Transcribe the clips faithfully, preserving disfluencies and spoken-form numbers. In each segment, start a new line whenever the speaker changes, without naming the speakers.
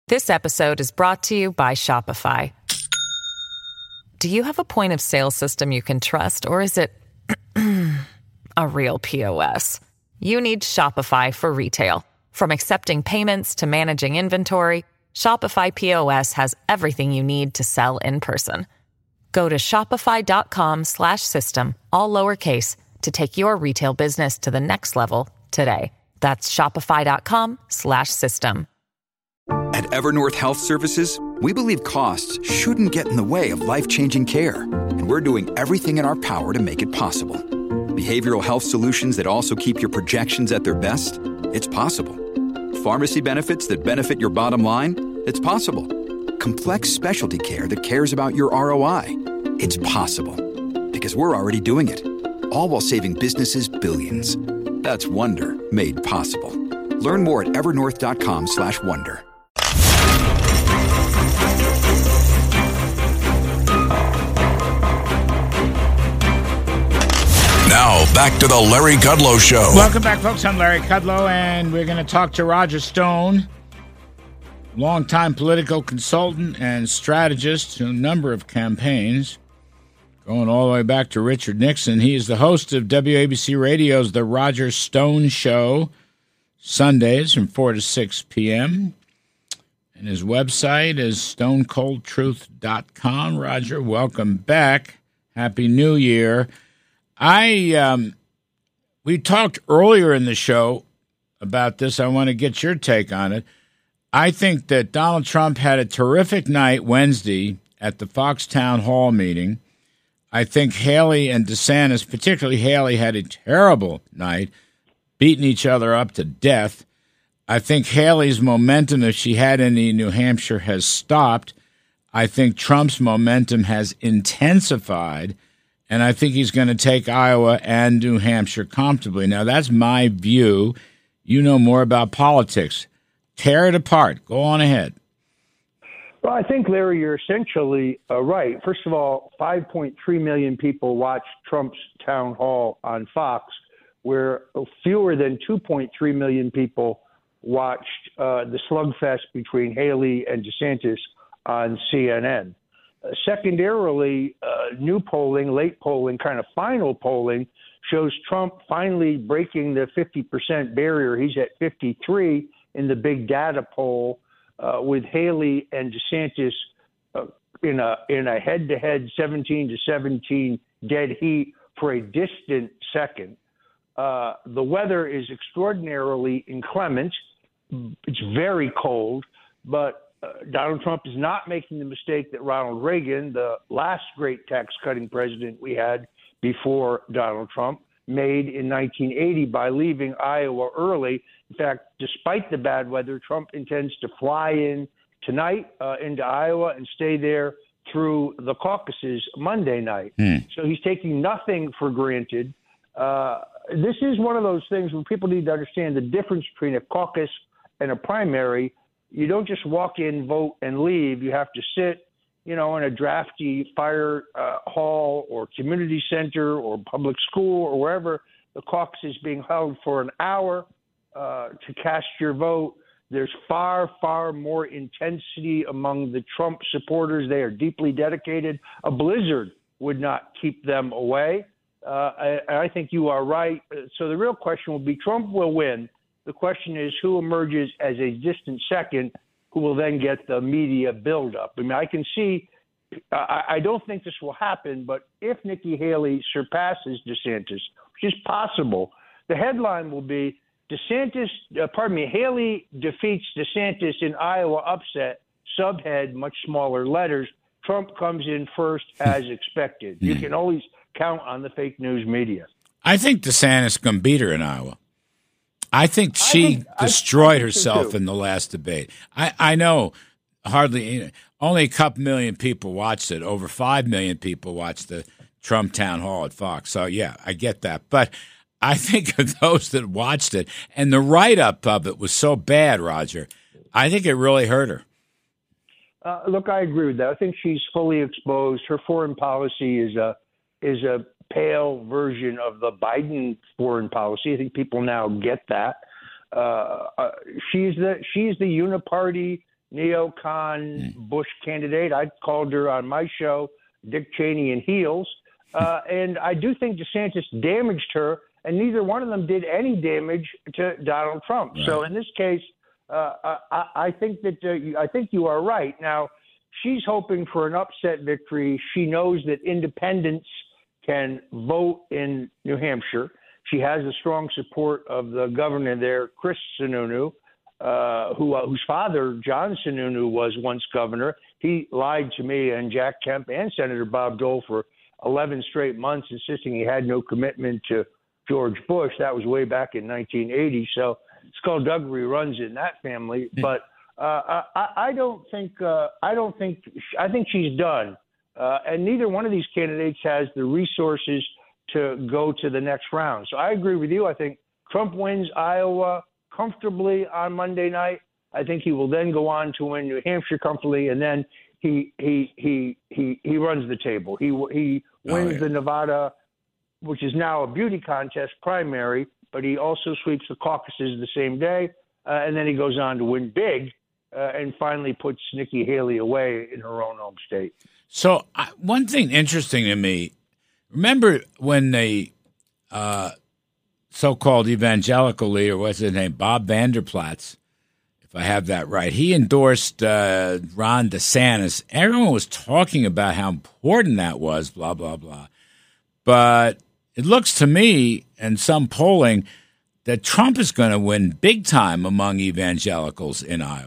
This episode is brought to you by Shopify. Do you have a point of sale system you can trust, or is it a real P O S? You need Shopify for retail. From accepting payments to managing inventory, Shopify P O S has everything you need to sell in person. Go to shopify.com slash system, all lowercase, to take your retail business to the next level today. That's shopify.com slash system.
At Evernorth Health Services, we believe costs shouldn't get in the way of life-changing care, and we're doing everything in our power to make it possible. Behavioral health solutions that also keep your projections at their best? It's possible. Pharmacy benefits that benefit your bottom line? It's possible. Complex specialty care that cares about your R O I? It's possible. Because we're already doing it. All while saving businesses billions. That's Wonder made possible. Learn more at evernorth.com slash wonder.
Now, back to the Larry Kudlow Show.
Welcome back, folks. I'm Larry Kudlow, and we're going to talk to Roger Stone, longtime political consultant and strategist to a number of campaigns, going all the way back to Richard Nixon. He is the host of W A B C Radio's The Roger Stone Show, Sundays from four to six p.m., and his website is stone cold truth dot com. Roger, welcome back. Happy New Year. I um, we talked earlier in the show about this. I want to get your take on it. I think that Donald Trump had a terrific night Wednesday at the Fox Town Hall meeting. I think Haley and DeSantis, particularly Haley, had a terrible night, beating each other up to death. I think Haley's momentum, if she had any in New Hampshire, has stopped. I think Trump's momentum has intensified. And I think he's going to take Iowa and New Hampshire comfortably. Now, that's my view. You know more about politics. Tear it apart. Go on ahead.
Well, I think, Larry, you're essentially uh, right. First of all, five point three million people watched Trump's town hall on Fox, where fewer than two point three million people watched uh, the slugfest between Haley and DeSantis on C N N. Uh, secondarily, uh, new polling, late polling, kind of final polling shows Trump finally breaking the fifty percent barrier. He's at fifty-three in the big data poll, uh, with Haley and DeSantis uh, in a in a head-to-head seventeen to seventeen dead heat for a distant second. Uh, the weather is extraordinarily inclement. It's very cold, but Uh, Donald Trump is not making the mistake that Ronald Reagan, the last great tax-cutting president we had before Donald Trump, made in nineteen eighty by leaving Iowa early. In fact, despite the bad weather, Trump intends to fly in tonight uh, into Iowa and stay there through the caucuses Monday night. Mm. So he's taking nothing for granted. Uh, this is one of those things where people need to understand the difference between a caucus and a primary. You don't just walk in, vote, and leave. You have to sit, you know, in a drafty fire uh, hall or community center or public school or wherever the caucus is being held for an hour uh, to cast your vote. There's far, far more intensity among the Trump supporters. They are deeply dedicated. A blizzard would not keep them away. Uh, I, I think you are right. So the real question will be Trump will win. The question is who emerges as a distant second, who will then get the media buildup. I mean, I can see, I, I don't think this will happen, but if Nikki Haley surpasses DeSantis, which is possible, the headline will be DeSantis, uh, pardon me, Haley defeats DeSantis in Iowa upset, subhead, much smaller letters. Trump comes in first as expected. You can always count on the fake news media.
I think DeSantis can beat her in Iowa. I think she I think, destroyed I, I think herself so in the last debate. I, I know hardly only a couple million people watched it. Over five million people watched the Trump town hall at Fox. So, yeah, I get that. But I think of those that watched it, and the write-up of it was so bad, Roger, I think it really hurt her.
Uh, look, I agree with that. I think she's fully exposed. Her foreign policy is a is a pale version of the Biden foreign policy. I think people now get that. Uh, uh, she's the she's the uniparty neocon Bush candidate. I called her on my show, Dick Cheney in heels. Uh, and I do think DeSantis damaged her, and neither one of them did any damage to Donald Trump. Right. So in this case, uh, I, I think that uh, you, I think you are right. Now, she's hoping for an upset victory. She knows that independents can vote in New Hampshire. She has the strong support of the governor there, Chris Sununu, uh, who uh, whose father, John Sununu, was once governor. He lied to me and Jack Kemp and Senator Bob Dole for eleven straight months, insisting he had no commitment to George Bush. That was way back in nineteen eighty. So skullduggery runs in that family. But uh, I, I don't think uh, I don't think I think she's done. Uh, and neither one of these candidates has the resources to go to the next round. So I agree with you. I think Trump wins Iowa comfortably on Monday night. I think he will then go on to win New Hampshire comfortably, and then he he he he he runs the table. He he wins oh, yeah. the Nevada, which is now a beauty contest primary, but he also sweeps the caucuses the same day, uh, and then he goes on to win big uh, and finally puts Nikki Haley away in her own home state.
So uh, one thing interesting to me. Remember when the uh, so-called evangelical leader, what's his name, Bob Vander Plaats, if I have that right, he endorsed uh, Ron DeSantis. Everyone was talking about how important that was, blah, blah, blah. But it looks to me, and some polling, that Trump is going to win big time among evangelicals in Iowa.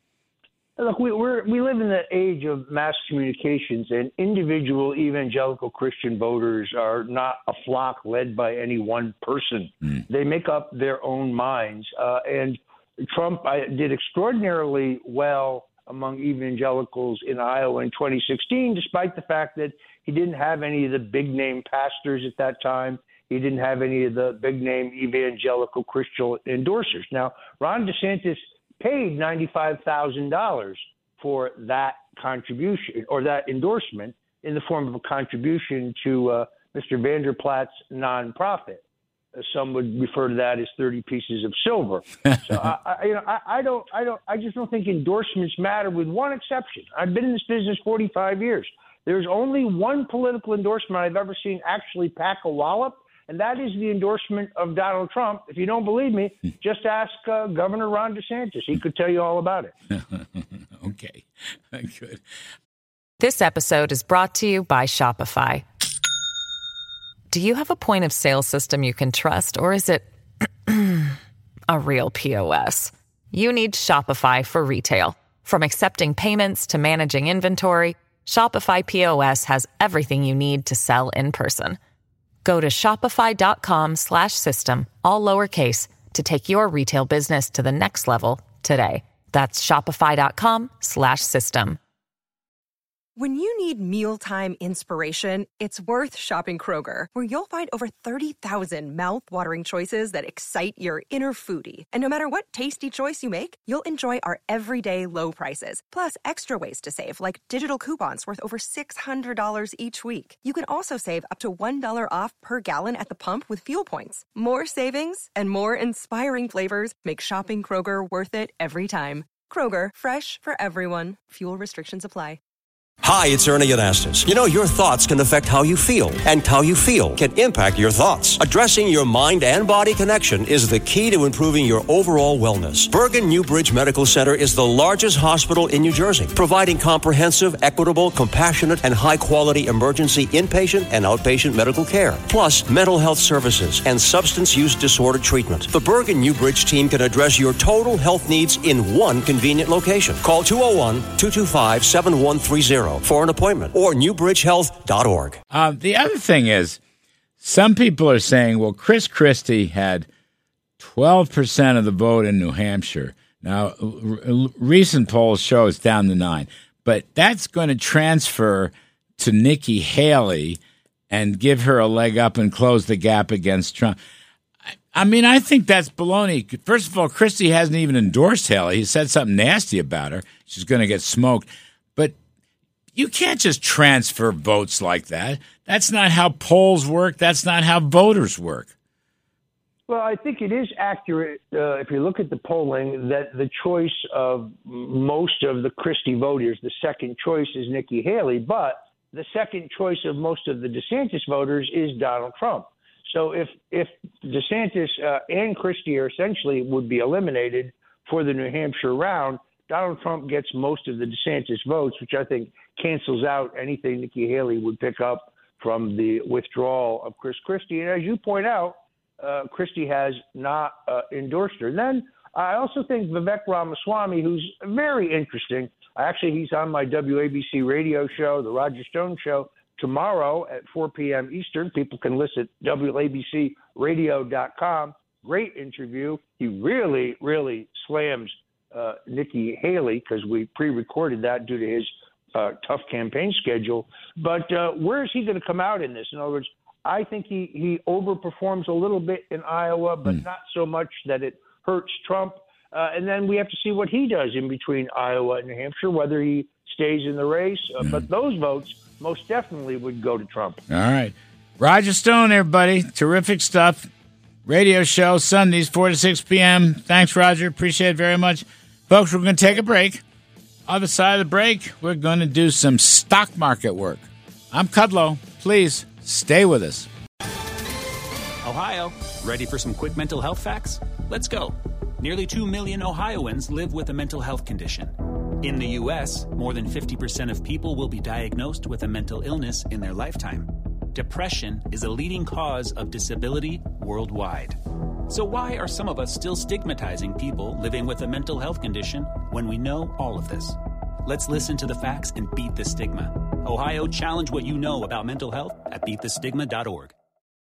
Look, we we're, we live in the age of mass communications, and individual evangelical Christian voters are not a flock led by any one person. Mm. They make up their own minds. Uh, and Trump I, did extraordinarily well among evangelicals in Iowa in twenty sixteen, despite the fact that he didn't have any of the big-name pastors at that time. He didn't have any of the big-name evangelical Christian endorsers. Now, Ron DeSantis paid ninety-five thousand dollars for that contribution or that endorsement in the form of a contribution to uh, Mister Vander Plaats' nonprofit. Uh, some would refer to that as thirty pieces of silver. So I, I, you know, I, I don't, I don't, I just don't think endorsements matter, with one exception. I've been in this business forty-five years. There's only one political endorsement I've ever seen actually pack a wallop, and that is the endorsement of Donald Trump. If you don't believe me, just ask uh, Governor Ron DeSantis. He could tell you all about it.
Okay, good.
This episode is brought to you by Shopify. Do you have a point of sale system you can trust, or is it a real P O S? You need Shopify for retail. From accepting payments to managing inventory, Shopify P O S has everything you need to sell in person. Go to shopify.com slash system, all lowercase, to take your retail business to the next level today. That's shopify.com slash system.
When you need mealtime inspiration, it's worth shopping Kroger, where you'll find over thirty thousand mouth-watering choices that excite your inner foodie. And no matter what tasty choice you make, you'll enjoy our everyday low prices, plus extra ways to save, like digital coupons worth over six hundred dollars each week. You can also save up to one dollar off per gallon at the pump with fuel points. More savings and more inspiring flavors make shopping Kroger worth it every time. Kroger, fresh for everyone. Fuel restrictions apply.
Hi, it's Ernie Anastas. You know, your thoughts can affect how you feel, and how you feel can impact your thoughts. Addressing your mind and body connection is the key to improving your overall wellness. Bergen Newbridge Medical Center is the largest hospital in New Jersey, providing comprehensive, equitable, compassionate, and high-quality emergency inpatient and outpatient medical care, plus mental health services and substance use disorder treatment. The Bergen Newbridge team can address your total health needs in one convenient location. Call two oh one, two two five, seven one three zero for an appointment, or newbridge health dot org.
Uh, the other thing is, some people are saying, well, Chris Christie had twelve percent of the vote in New Hampshire. Now, r- recent polls show it's down to nine, but that's going to transfer to Nikki Haley and give her a leg up and close the gap against Trump. I, I mean, I think that's baloney. First of all, Christie hasn't even endorsed Haley. He said something nasty about her. She's going to get smoked. But you can't just transfer votes like that. That's not how polls work. That's not how voters work.
Well, I think it is accurate, uh, if you look at the polling, that the choice of most of the Christie voters, the second choice is Nikki Haley, but the second choice of most of the DeSantis voters is Donald Trump. So if if DeSantis uh, and Christie are essentially would be eliminated for the New Hampshire round, Donald Trump gets most of the DeSantis votes, which I think cancels out anything Nikki Haley would pick up from the withdrawal of Chris Christie. And as you point out, uh, Christie has not uh, endorsed her. And then I also think Vivek Ramaswamy, who's very interesting. Actually, he's on my W A B C radio show, The Roger Stone Show, tomorrow at four p.m. Eastern. People can listen at W A B C radio dot com. Great interview. He really, really slams uh, Nikki Haley because we pre-recorded that due to his uh, tough campaign schedule. But uh, where is he going to come out in this? In other words, I think he, he overperforms a little bit in Iowa, but mm. not so much that it hurts Trump. Uh, and then we have to see what he does in between Iowa and New Hampshire, whether he stays in the race. Uh, mm. But those votes most definitely would go to Trump.
All right. Roger Stone, everybody. Terrific stuff. Radio show Sundays, four to six p.m. Thanks, Roger. Appreciate it very much. Folks, we're going to take a break. Other side of the break, we're going to do some stock market work. I'm Kudlow. Please stay with us.
Ohio, ready for some quick mental health facts? Let's go. Nearly two million Ohioans live with a mental health condition. In the U S, more than fifty percent of people will be diagnosed with a mental illness in their lifetime. Depression is a leading cause of disability worldwide. So why are some of us still stigmatizing people living with a mental health condition when we know all of this? Let's listen to the facts and beat the stigma. Ohio, challenge what you know about mental health at beat the stigma dot org.